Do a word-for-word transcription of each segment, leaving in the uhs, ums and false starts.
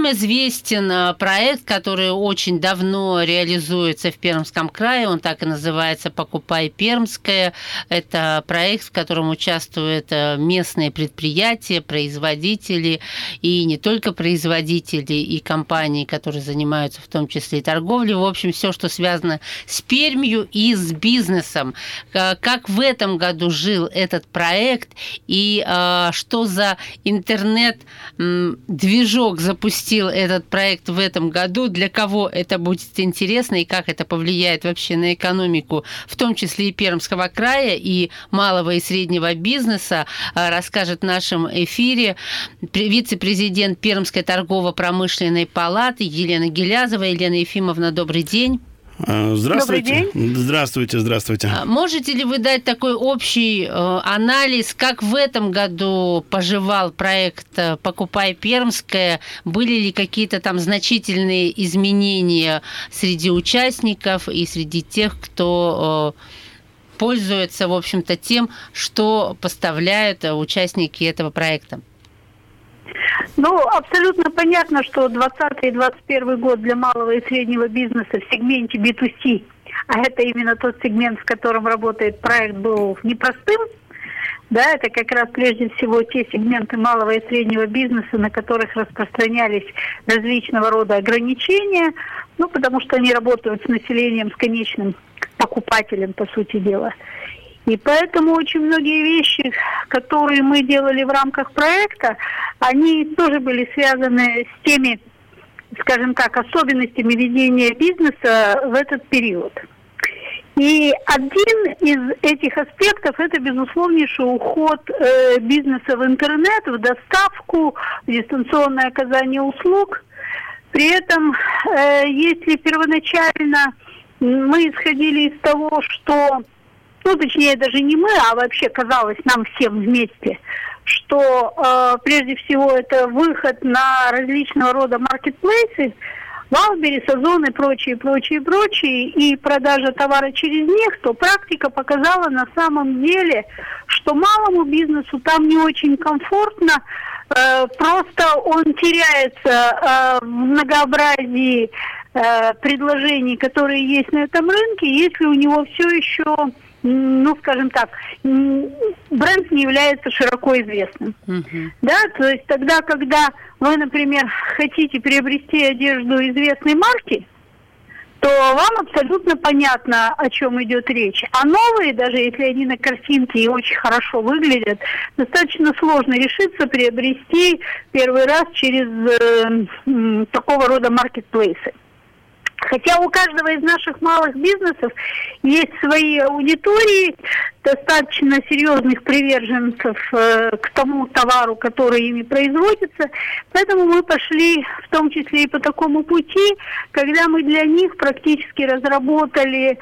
Всем известен проект, который очень давно реализуется в Пермском крае. Он так и называется «Покупай Пермское». Это проект, в котором участвуют местные предприятия, производители, и не только производители, и компании, которые занимаются в том числе и торговлей. В общем, все, что связано с Пермью и с бизнесом. Как в этом году жил этот проект, и что за интернет-движок запустил этот проект в этом году, для кого это будет интересно и как это повлияет вообще на экономику, в том числе и Пермского края, и малого и среднего бизнеса, расскажет в нашем эфире вице-президент Пермской торгово-промышленной палаты Елена Гилязова. Елена Ефимовна, добрый день. Здравствуйте. Здравствуйте, здравствуйте. Можете ли вы дать такой общий э, анализ, как в этом году поживал проект «Покупай Пермское»? Были ли какие-то там значительные изменения среди участников и среди тех, кто э, пользуется, в общем-то, тем, что поставляют участники этого проекта? Ну, абсолютно понятно, что двадцатый и двадцать первый год для малого и среднего бизнеса в сегменте би ту си, а это именно тот сегмент, в котором работает проект, был непростым. Да, это как раз прежде всего те сегменты малого и среднего бизнеса, на которых распространялись различного рода ограничения, ну, потому что они работают с населением, с конечным покупателем, по сути дела. И поэтому очень многие вещи, которые мы делали в рамках проекта, они тоже были связаны с теми, скажем так, особенностями ведения бизнеса в этот период. И один из этих аспектов – это, безусловнейший уход э, бизнеса в интернет, в доставку, в дистанционное оказание услуг. При этом, э, если первоначально мы исходили из того, что... Ну, точнее, даже не мы, а вообще казалось нам всем вместе, что э, прежде всего это выход на различного рода маркетплейсы, Валберис, Озон и прочие, прочие, прочие, и продажа товара через них, то практика показала на самом деле, что малому бизнесу там не очень комфортно, э, просто он теряется э, в многообразии э, предложений, которые есть на этом рынке, если у него все еще... ну, скажем так, бренд не является широко известным. Uh-huh. Да, то есть тогда, когда вы, например, хотите приобрести одежду известной марки, то вам абсолютно понятно, о чем идет речь. А новые, даже если они на картинке и очень хорошо выглядят, достаточно сложно решиться приобрести первый раз через э, э, такого рода маркетплейсы. Хотя у каждого из наших малых бизнесов есть свои аудитории, достаточно серьезных приверженцев э, к тому товару, который ими производится. Поэтому мы пошли в том числе и по такому пути, когда мы для них практически разработали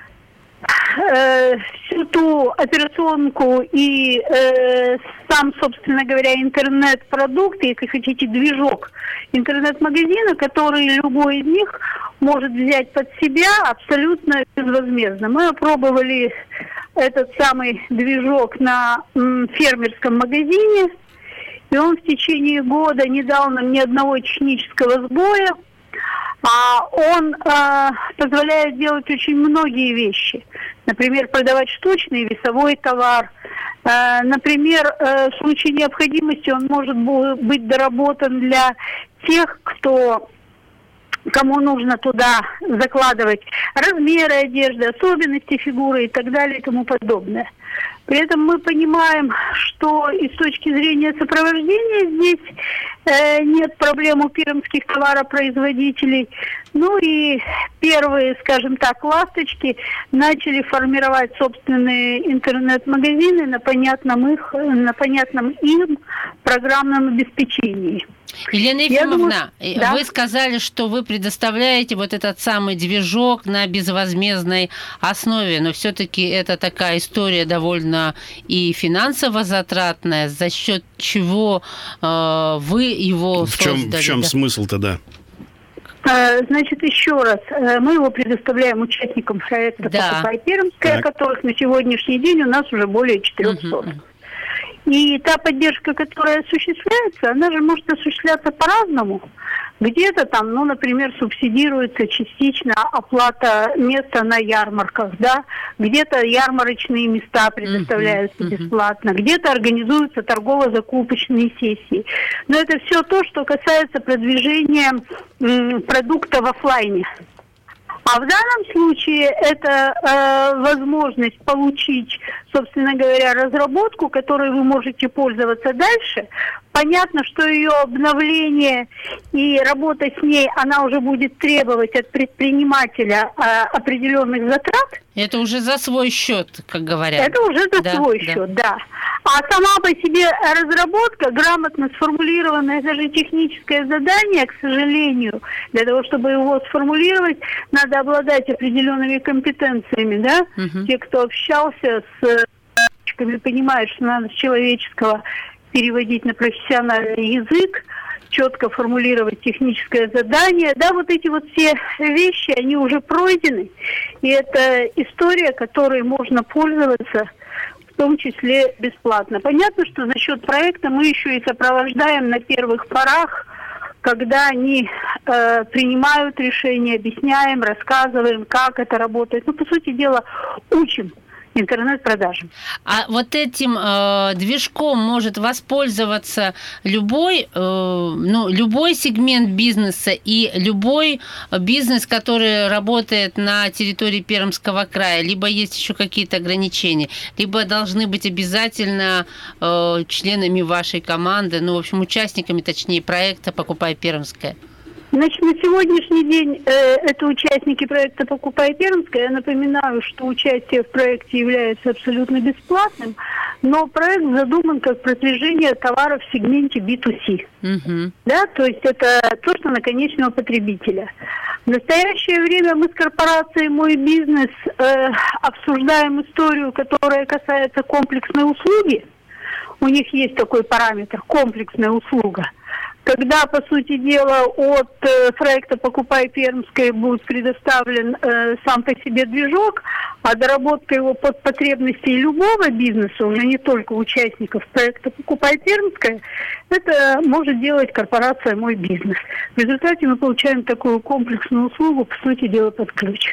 э, всю ту операционку и э, сам, собственно говоря, интернет-продукт, если хотите, движок интернет-магазина, который любой из них может взять под себя абсолютно безвозмездно. Мы опробовали этот самый движок на м, фермерском магазине, и он в течение года не дал нам ни одного технического сбоя, а он э, позволяет делать очень многие вещи. Например, продавать штучный весовой товар. Э, например, э, в случае необходимости он может быть доработан для тех, кто... кому нужно туда закладывать размеры одежды, особенности фигуры и так далее и тому подобное. При этом мы понимаем, что и с точки зрения сопровождения здесь э, нет проблем у пермских товаропроизводителей. Ну и первые, скажем так, ласточки начали формировать собственные интернет-магазины на понятном, их, на понятном им программном обеспечении. Елена Ефимовна, думаю, да? Вы сказали, что вы предоставляете вот этот самый движок на безвозмездной основе, но все-таки это такая история довольно и финансово затратная, за счет чего э, вы его в чем, создали. В чем да? смысл-то, да? Значит, еще раз, мы его предоставляем участникам проекта да. «Покупай Пермское», которых на сегодняшний день у нас уже более четыреста. Uh-huh. И та поддержка, которая осуществляется, она же может осуществляться по-разному. Где-то там, ну, например, субсидируется частично оплата места на ярмарках, да, где-то ярмарочные места предоставляются uh-huh, uh-huh. бесплатно, где-то организуются торгово-закупочные сессии. Но это все то, что касается продвижения м, продукта в офлайне. А в данном случае это э, возможность получить, собственно говоря, разработку, которой вы можете пользоваться дальше. Понятно, что ее обновление и работа с ней, она уже будет требовать от предпринимателя э, определенных затрат. Это уже за свой счет, как говорят. Это уже за да, свой да. счет, да. А сама по себе разработка, грамотно сформулированная, это же техническое задание, к сожалению. Для того, чтобы его сформулировать, надо обладать определенными компетенциями, да. Угу. Те, кто общался с разработчиками, понимают, что надо с человеческого переводить на профессиональный язык, четко формулировать техническое задание. Да, вот эти вот все вещи, они уже пройдены. И это история, которой можно пользоваться, в том числе бесплатно. Понятно, что за счет проекта мы еще и сопровождаем на первых порах, когда они э, принимают решения, объясняем, рассказываем, как это работает. Ну, по сути дела, учим интернет-продажам. А вот этим э, движком может воспользоваться любой, э, ну, любой сегмент бизнеса и любой бизнес, который работает на территории Пермского края, либо есть еще какие-то ограничения, либо должны быть обязательно э, членами вашей команды, ну, в общем, участниками, точнее, проекта «Покупай Пермское». Значит, на сегодняшний день э, это участники проекта «Покупай Пермское». Я напоминаю, что участие в проекте является абсолютно бесплатным, но проект задуман как продвижение товаров в сегменте би ту си. Uh-huh. Да, то есть это то, что на конечного потребителя. В настоящее время мы с корпорацией «Мой бизнес» э, обсуждаем историю, которая касается комплексной услуги. У них есть такой параметр – комплексная услуга. Когда, по сути дела, от э, проекта «Покупай Пермское» будет предоставлен э, сам по себе движок, а доработка его под потребности любого бизнеса, уже не только участников проекта «Покупай Пермское», это может делать корпорация «Мой бизнес». В результате мы получаем такую комплексную услугу, по сути дела, под ключ.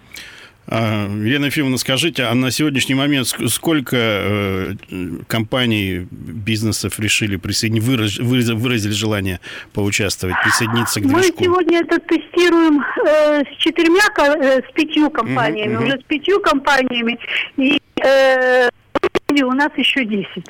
Елена Ефимовна, скажите, а на сегодняшний момент сколько э, компаний, бизнесов решили присоединиться, выразили, выразили желание поучаствовать, присоединиться к движку? Мы сегодня это тестируем э, с четырьмя, э, с пятью компаниями, uh-huh, uh-huh. уже с пятью компаниями, и э, у нас еще десять.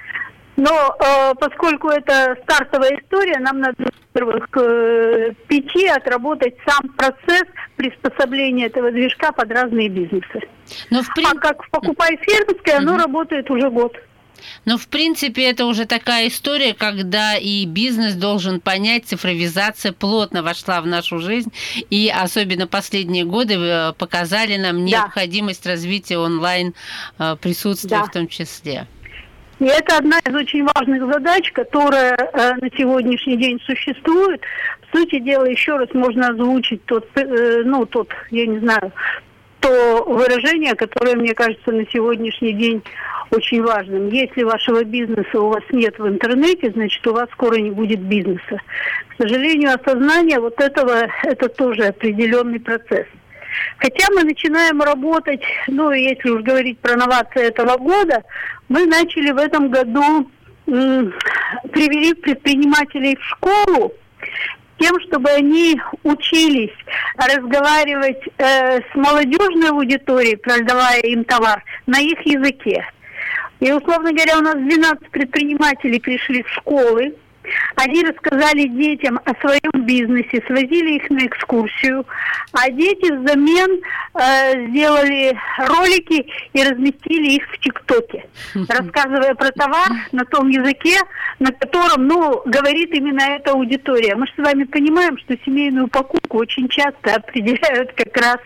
Но э, поскольку это стартовая история, нам надо, во-первых, к э, пяти отработать сам процесс приспособления этого движка под разные бизнесы. Но в при... А как в «Покупай Пермское», оно угу. работает уже год. Но, в принципе, это уже такая история, когда и бизнес должен понять, цифровизация плотно вошла в нашу жизнь, и особенно последние годы показали нам необходимость да. развития онлайн-присутствия да. в том числе. И это одна из очень важных задач, которая э, на сегодняшний день существует. По сути дела, еще раз можно озвучить тот, э, ну, тот, я не знаю, то выражение, которое, мне кажется, на сегодняшний день очень важным. Если вашего бизнеса у вас нет в интернете, значит, у вас скоро не будет бизнеса. К сожалению, осознание вот этого, это тоже определенный процесс. Хотя мы начинаем работать, ну, если уж говорить про новации этого года, мы начали в этом году, м, привели предпринимателей в школу тем, чтобы они учились разговаривать э, с молодежной аудиторией, продавая им товар, на их языке. И, условно говоря, у нас двенадцать предпринимателей пришли в школы. Они рассказали детям о своем бизнесе, свозили их на экскурсию, а дети взамен э, сделали ролики и разместили их в ТикТоке, рассказывая про товар на том языке, на котором, ну, говорит именно эта аудитория. Мы же с вами понимаем, что семейную покупку очень часто определяют как раз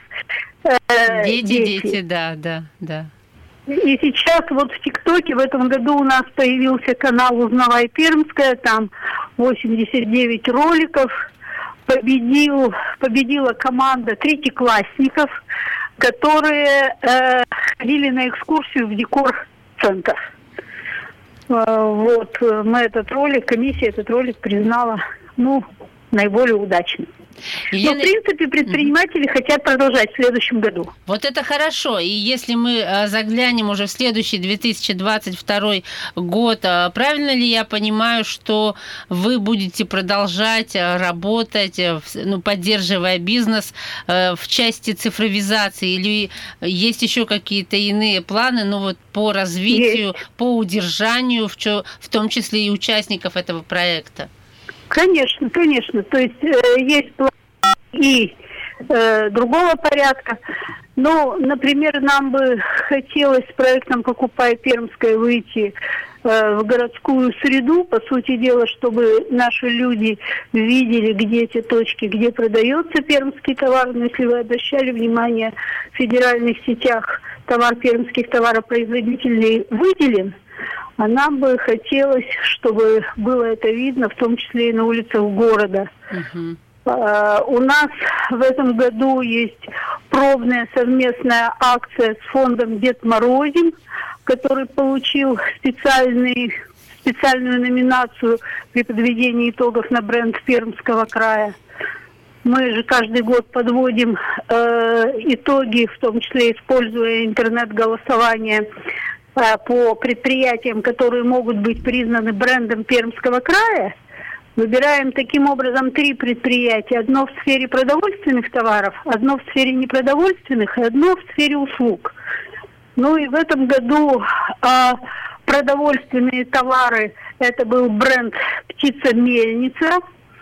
э, дети. Дети, дети, да, да, да. И сейчас вот в ТикТоке в этом году у нас появился канал «Узнавай Пермское», там восемьдесят девять роликов, победил, победила команда третьеклассников, которые э, ходили на экскурсию в декор-центр. Вот, мы этот ролик, комиссия этот ролик признала, ну, наиболее удачным. Елена... Но, в принципе, предприниматели mm-hmm. хотят продолжать в следующем году. Вот это хорошо. И если мы заглянем уже в следующий две тысячи двадцать второй год, правильно ли я понимаю, что вы будете продолжать работать, ну, поддерживая бизнес в части цифровизации? Или есть еще какие-то иные планы, ну, вот по развитию, есть. По удержанию, в, чё, в том числе и участников этого проекта? Конечно, конечно. То есть э, есть план и э, другого порядка. Ну, например, нам бы хотелось с проектом «Покупай Пермское» выйти э, в городскую среду, по сути дела, чтобы наши люди видели, где те точки, где продается пермский товар. Но если вы обращали внимание, в федеральных сетях товар пермских товаропроизводителей выделен, а нам бы хотелось, чтобы было это видно, в том числе и на улицах города. Uh-huh. Uh, у нас в этом году есть пробная совместная акция с фондом «Дед Морозим», который получил специальный, специальную номинацию при подведении итогов на бренд Пермского края. Мы же каждый год подводим э, итоги, в том числе используя интернет-голосование, по предприятиям, которые могут быть признаны брендом Пермского края. Выбираем таким образом три предприятия. Одно в сфере продовольственных товаров, одно в сфере непродовольственных и одно в сфере услуг. Ну и в этом году а, продовольственные товары, это был бренд «Птица-мельница».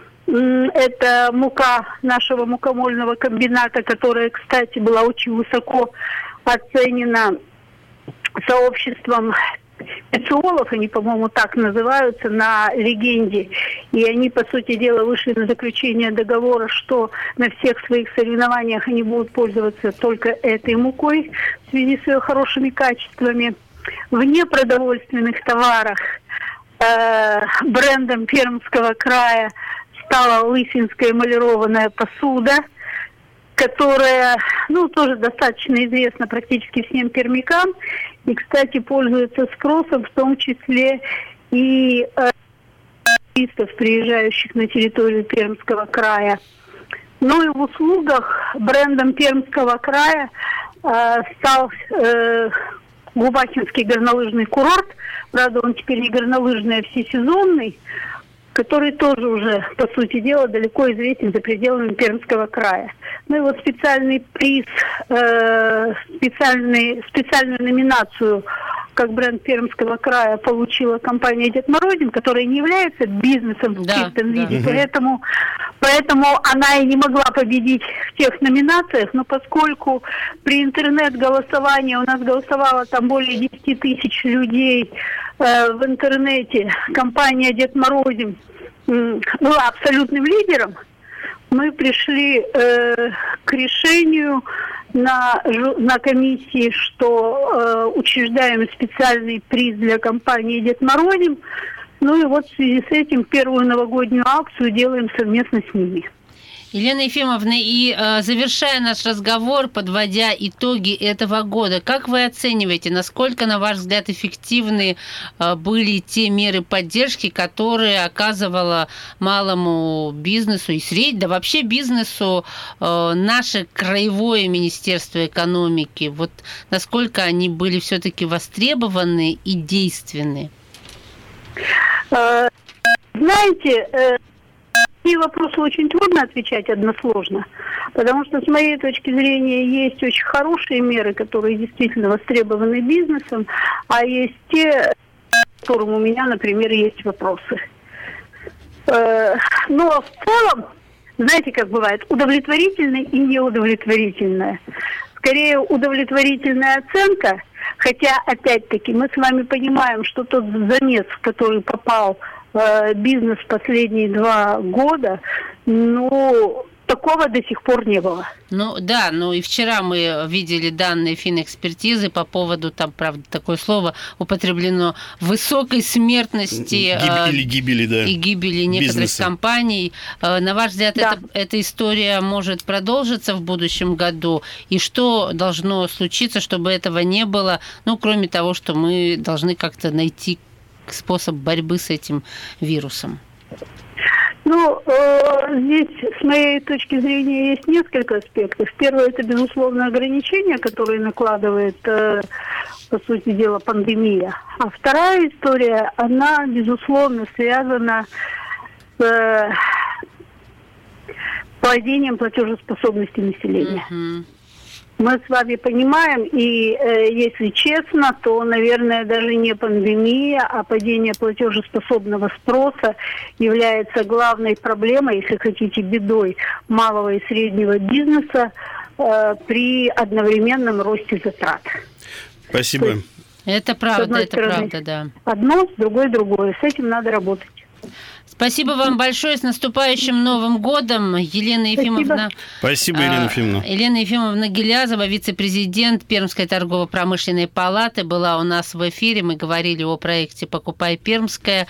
Это мука нашего мукомольного комбината, которая, кстати, была очень высоко оценена сообществом специологов, они, по-моему, так называются, на легенде. И они, по сути дела, вышли на заключение договора, что на всех своих соревнованиях они будут пользоваться только этой мукой в связи с ее хорошими качествами. В непродовольственных товарах э, брендом Пермского края стала лысинская эмалированная посуда, которая, ну, тоже достаточно известна практически всем пермякам и, кстати, пользуется спросом, в том числе и э, туристов, приезжающих на территорию Пермского края. Ну и в услугах брендом Пермского края э, стал э, Губахинский горнолыжный курорт. Правда, он теперь не горнолыжный, а всесезонный, который тоже уже, по сути дела, далеко известен за пределами Пермского края. Ну и вот специальный приз, э, специальный, специальную номинацию как бренд Пермского края получила компания «Дед Морозим», которая не является бизнесом в да, чистом да. виде, поэтому, поэтому она и не могла победить в тех номинациях, но поскольку при интернет-голосовании у нас голосовало там более десять тысяч людей э, в интернете, компания «Дед Морозим» э, была абсолютным лидером, мы пришли э, к решению на, на комиссии, что э, учреждаем специальный приз для компании «Дед Морозим». Ну и вот в связи с этим первую новогоднюю акцию делаем совместно с ними. Елена Ефимовна, и э, завершая наш разговор, подводя итоги этого года, как вы оцениваете, насколько, на ваш взгляд, эффективны э, были те меры поддержки, которые оказывало малому бизнесу и среднему, да вообще бизнесу э, наше краевое Министерство экономики? Вот насколько они были все-таки востребованы и действенны? Знаете, на такие вопросы очень трудно отвечать односложно, потому что, с моей точки зрения, есть очень хорошие меры, которые действительно востребованы бизнесом, а есть те, к которым у меня, например, есть вопросы. Но в целом, знаете, как бывает, удовлетворительное и неудовлетворительное. Скорее, удовлетворительная оценка, хотя, опять-таки, мы с вами понимаем, что тот замес, в который попал бизнес последние два года, ну, такого до сих пор не было. Ну, да, ну и вчера мы видели данные финэкспертизы по поводу, там, правда, такое слово употреблено, высокой смертности Гиб, или гибели, да, и гибели некоторых бизнеса. Компаний. На ваш взгляд, да. это, эта история может продолжиться в будущем году? И что должно случиться, чтобы этого не было? Ну, кроме того, что мы должны как-то найти способ борьбы с этим вирусом? Ну, э, здесь, с моей точки зрения, есть несколько аспектов. Первое, это, безусловно, ограничения, которые накладывает, э, по сути дела, пандемия. А вторая история, она, безусловно, связана с э, падением платежеспособности населения. Uh-huh. Мы с вами понимаем, и э, если честно, то, наверное, даже не пандемия, а падение платежеспособного спроса является главной проблемой, если хотите, бедой малого и среднего бизнеса э, при одновременном росте затрат. Спасибо. Есть, это правда, это стороны, правда, да. Одно, с другой другое. С этим надо работать. Спасибо вам большое. С наступающим Новым годом. Елена Ефимовна... Спасибо, Елена Ефимовна. Елена Ефимовна Гилязова, вице-президент Пермской торгово-промышленной палаты, была у нас в эфире. Мы говорили о проекте «Покупай Пермское».